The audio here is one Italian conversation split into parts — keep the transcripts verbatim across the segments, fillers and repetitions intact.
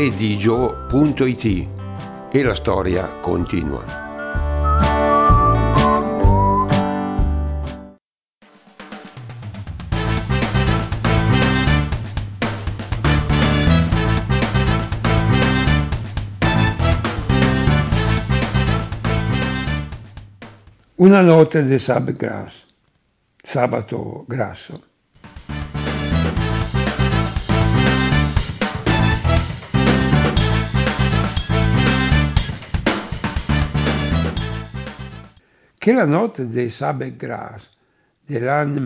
redigio punto it e la storia continua. Una notte di sabato grasso, sabato grasso. Che la notte di sabato grasso dell'anno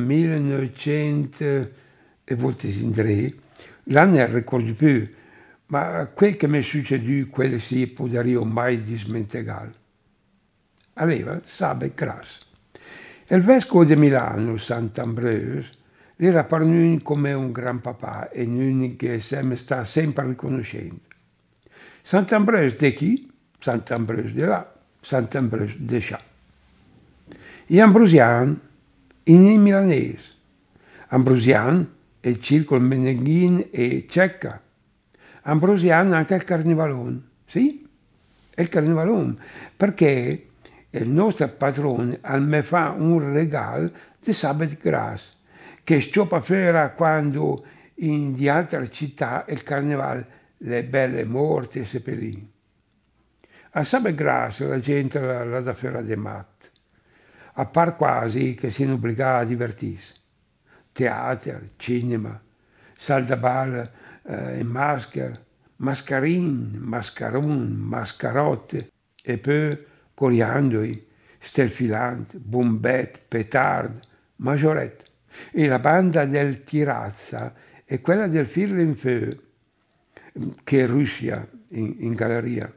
millenovecentotré, l'anno non ricordo più, ma quel che mi è succeduto, quello sì, potrei mai dimenticare. Aveva sabato grasso. Il vescovo di Milano, Sant'Ambrosio, era per noi come un gran papà e noi che siamo stati sempre riconoscenti. Sant'Ambrosio di chi? Sant'Ambrosio di là, Sant'Ambrosio di qua. Gli ambrosiani, in milanese. Ambrosiani è il circolo Meneghin e Cecca. Ambrosiani anche il carnevalone, sì? È il carnevalone, perché il nostro padrone mi fa un regalo di sabato grasso, che scioppa fuori quando in di altre città il carnevale, le belle morte e seppellini. A sabato grasso la gente la, la da fuori dei matti, a par quasi che siano obbligati a divertirsi. Teatro, cinema, salle da bal eh, e maschere, mascarin, mascaron, mascarotte e poi coriandoli, sterfilanti, bombette, petard, majorette. E la banda del Tirazza e quella del Fir in Feu, che è Russia in, in galleria.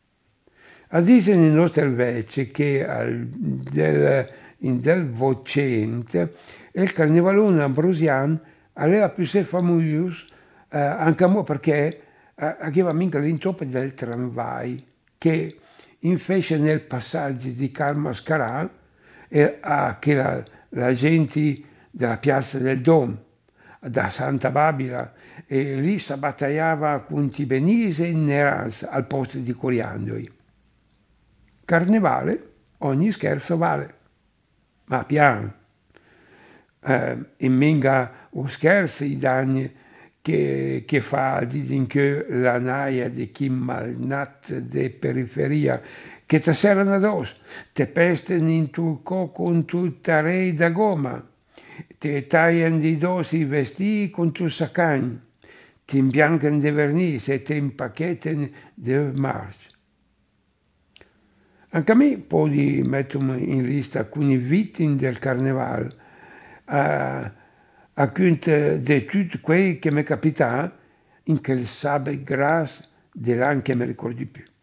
A dire nel nostro invece che al, del, in del Vocente il carnevalone ambrosiano aveva più se famoso eh, anche a me perché eh, aveva mica l'intoppo del tramvai che infece nel passaggio di Car Mascarà e a che la, la gente della piazza del Dom da Santa Babila e lì si battagliava con Tibenise e Neranza al posto di Coriandoli. Carnevale, ogni scherzo vale, ma piano. Eh, in minga o scherzo i danni che, che fa di che la naia di chi malnat de periferia che ti serano addosso, te pesten in turco con tutta rei da gomma, te tagliano di dosi i vestiti con tu saccagni, ti imbiancano di vernice e ti impacchettano di marcia. Anche a me può di mettermi in lista alcune vittime del carnevale, a, a conto di tutto quello che mi è capitato in quel sabato grasso dell'anno che mi ricordo di più.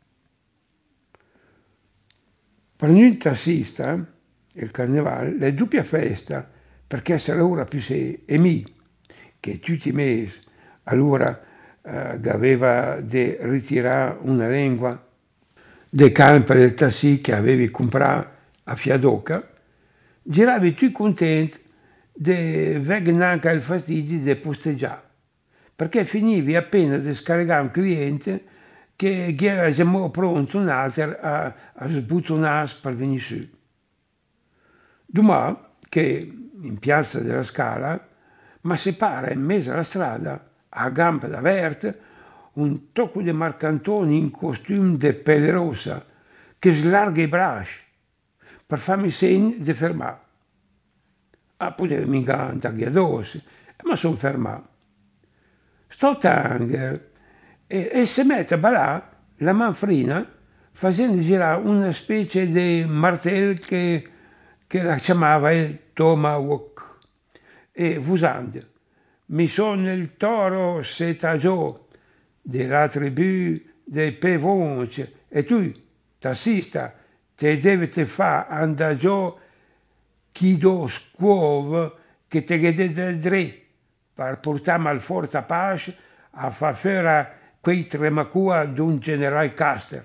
Per noi tassista, il carnevale, è doppia festa, perché sarà ora più se e mi, che tutti i mesi, allora eh, aveva di ritirare una lingua dei campi del tassì che avevi comprato a Fiadoca, giravi tu contento di avere anche il fastidio di posteggiare, perché finivi appena di scaricare un cliente che era già pronto un altro a, a sbuttonarsi per venire su. Domani che in piazza della Scala, ma si para in mezzo alla strada, a gambe da verde, un tocco di marcantoni in costume di pelle rossa che slarga i braccia per farmi segno di fermare. Ah, potevo mica andare addosso, ma sono fermato. Sto tanger e, e si mette a ballare la manfrina facendo girare una specie di martello che, che la chiamava il tomahawk e usando mi sono il toro setagiò della tribù dei Pevonce e tu, tassista, te devi te fa andare giù chi do scuovo che te chiede del dre per portarmi al forza pace a far fuori quei tremacua d'un generale Caster.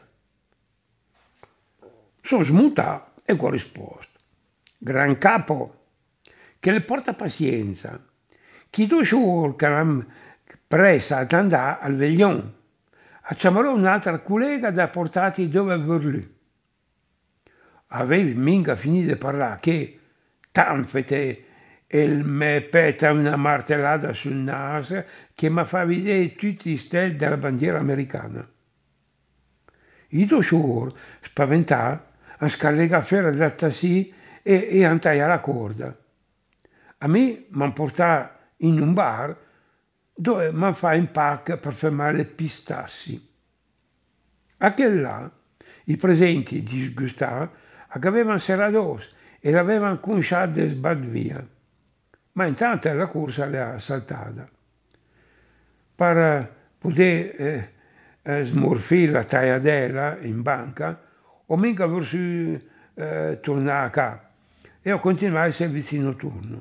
Sono smutato e ho risposto. Gran capo, che le porta pazienza. Chi do sciur che pressa ad andare al veglion, chiamerò un'altra collega da portarti dove vorrei. Avevi mica finito di parlare che, tanfete, il me peta una martellata sul naso che mi fa vedere tutti i steli della bandiera americana. I due sciur, spaventati, hanno scaricato fuori dal tassi e, e hanno tagliato la corda. A me mi hanno portato in un bar dove mi hanno fatto un pack per fermare le pistassi. A che là, i presenti, disgustati, avevano serrato e l'avevano conciato e sbattuto via. Ma intanto la corsa l'ha saltata. Per poter eh, eh, smorfire la tagliatella in banca, ho mica voluto eh, tornare a casa e ho continuato il servizio notturno.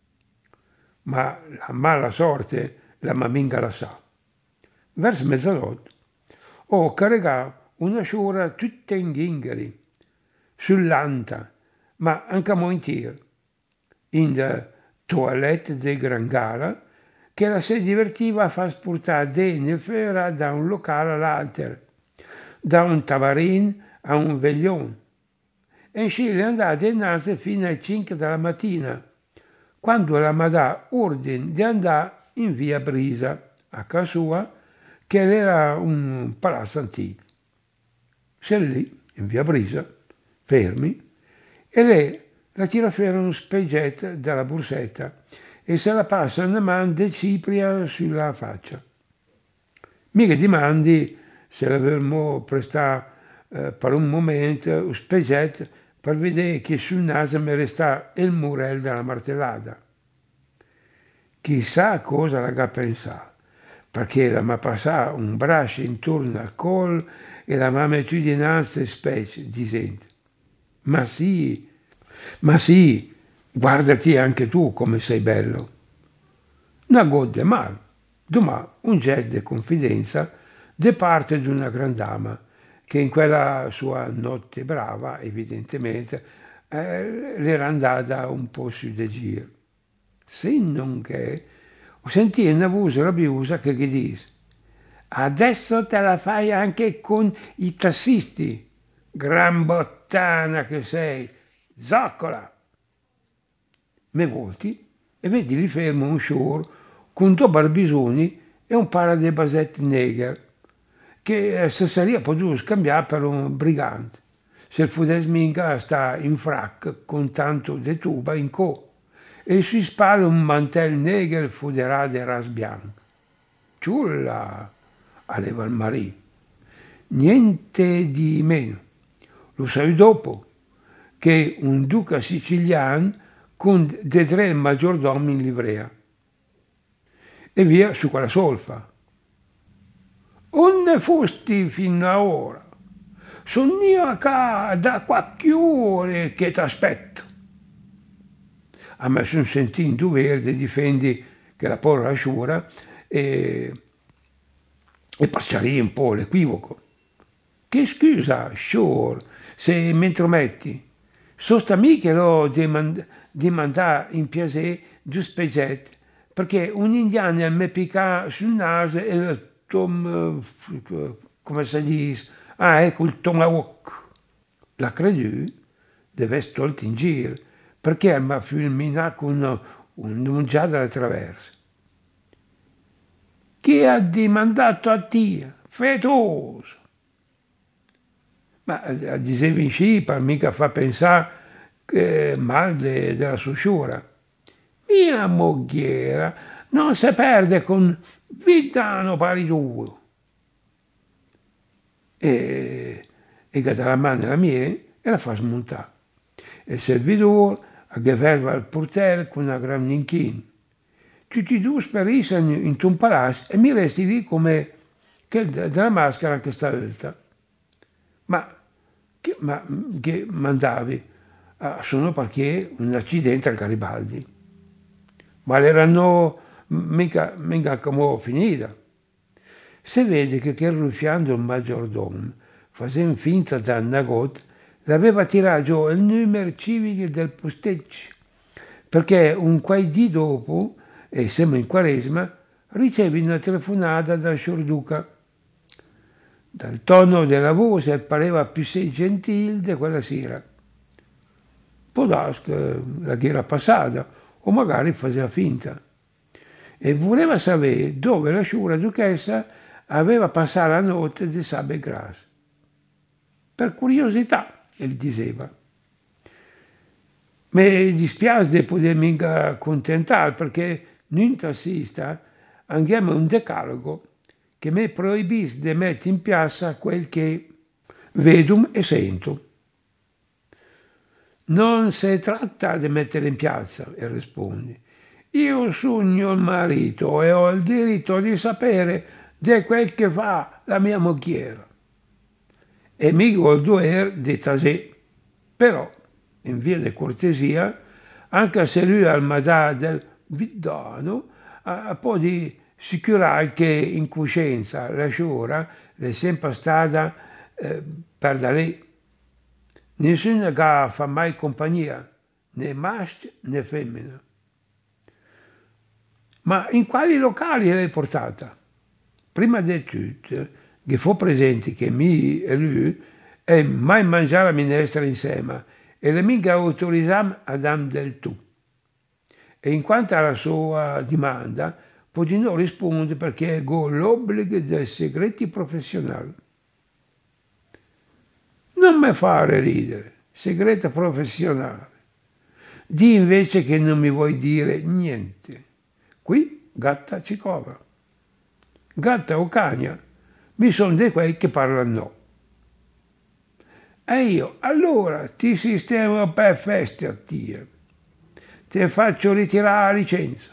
Ma la mala sorte la maminga la sa. Verso mezzanotte ho caricato una sciura tutta in ghingheri, sull'anta, ma anche a montier, in la toilette di Gran Gala, che la si divertiva a far spurtare degni fuori da un locale all'altro, da un tavarin a un veglione. E in Cile è andata innanzi fino alle cinque della mattina, quando la madà ordine di andare in via Brisa, a casa sua, che era un palazzo antico. Sei lì, in via Brisa, fermi, e lei la tira fuori uno speggetto dalla borsetta e se la passa una mano di cipria sulla faccia. Mica dimandi se l'avremmo prestato eh, per un momento un speggetto per vedere che sul naso mi resta il murel della martellata. Chissà cosa l'ha pensato, perché la mi passato un braccio intorno al collo e la mi messo dinanzi specie, dicendo: ma sì, ma sì, guardati anche tu come sei bello. Una gode mal, domani un gesto di confidenza da parte di una grandama che in quella sua notte brava, evidentemente, eh, le era andata un po' su di giro. Se non che ho sentito una voce rabbiosa che gli dice: adesso te la fai anche con i tassisti, gran bottana che sei, zoccola! Me volti e vedi lì fermo un scior con due barbisoni e un paio di basetti negri che si sarebbe potuto scambiare per un brigante se il fudesminga sta in frac con tanto di tuba in co e sui spalle un mantello negro fuderato di ras bianco. Ciulla, aveva il marito. Niente di meno. Lo sai dopo che un duca siciliano con de tre maggiordomi in livrea. E via su quella solfa. Onde fosti fino a ora? Sono io a casa da qualche ore che ti aspetto. A me sono sentito in dovere di difendi che la porra sciura e, e pasciare un po' l'equivoco. Che scusa, sure, se mi intrometti. Sosta mica l'ho dimandare in piacere due speggetti, perché un indiano mi picca sul naso e il tom, come si dice, ah ecco il tomahawk. La credu deve essere tolto in giro, perché mi ha fulminato con un'ungiata attraverso. Chi ha dimandato a te? Fetoso. Ma dicevi in scipa, mica fa pensare che mal de, della susciura. Mia moghiera non si perde con vitano pari due. E, e che dà la mano alla mia e la fa smontare. E il servitore aggaverva il portello con una gran ninchin. Tutti e due spariscono in un palazzo e mi resti lì come che della maschera che sta alta. Ma che, ma, che mandavi? Ah, sono perché un accidente al Garibaldi. Ma l'erano mica, mica come finita. Se vede che quel ruffiano il maggiordomo, facendo finta da annagot, l'aveva tirato giù il numero civico del posteggi, perché un quai dì dopo, e siamo in quaresima, ricevi una telefonata da Sciorduca. Dal tono della voce pareva più sei gentile di quella sera. Può darsi che la era passata, o magari faceva finta. E voleva sapere dove la sciura duchessa aveva passato la notte di Sabre Gras. Per curiosità, gli diceva. Mi dispiace di potermi accontentare perché non tassista abbiamo un decalogo che mi proibisce di mettere in piazza quel che vedo e sento. Non si tratta di mettere in piazza, e risponde. Io sogno il marito e ho il diritto di sapere di quel che fa la mia moglie. E mi ho il dovere di tasè. Però, in via di cortesia, anche se lui ha il mandato del Vidano, può di assicurare che in coscienza la sciora è sempre stata eh, per da lei. Nessuno che fa mai compagnia, né maschio né femmina. Ma in quali locali l'hai portata? Prima di tutto, che fu presente che mi e lui e mai mangiare la minestra insieme e le mica autorizziamo a dare del tu. E in quanto alla sua domanda, può di non rispondere perché ho l'obbligo dei segreti professionali. Non mi fare ridere, segreto professionale. Di invece che non mi vuoi dire niente. Qui gatta ci cova. Gatta o cagna, mi sono di quei che parlano no. E io, allora, ti sistemo per feste a te. Ti faccio ritirare la licenza.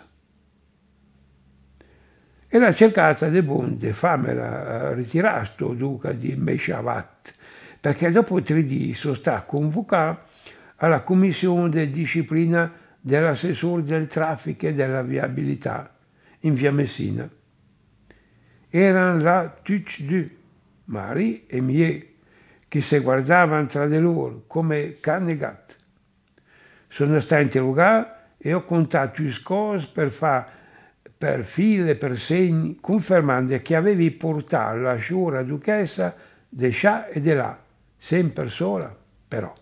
E la cercata di Bonde, fammela ritirare sto duca di Meshavat, perché dopo tre giorni sono stato convocato alla commissione di disciplina dell'assessore del traffico e della viabilità in via Messina. Erano là tutti due, Marie e Mie, che si guardavano tra di loro come cane e gatto. Sono stato interrogato e ho contato le cose per fare per filo e per segni, confermando che avevi portato la sciura duchessa de Scià e de là, sempre sola, però.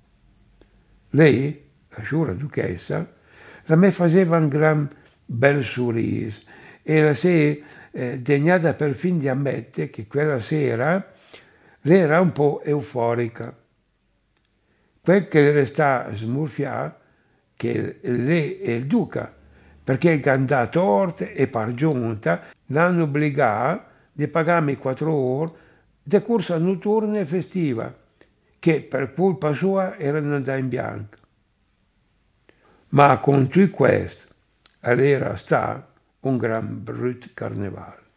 Lei, la sciura duchessa, la me faceva un gran bel sorriso e la si è eh, degnata perfino di ammettere che quella sera lei era un po' euforica. Quel che le resta smorfiare che lei è il duca, perché cantato orte e par giunta l'hanno obbligato di pagarmi quattro ore di corsa notturna e festiva, che per colpa sua erano andate in bianco. Ma con tutto questo, era sta un gran brutto carnevale.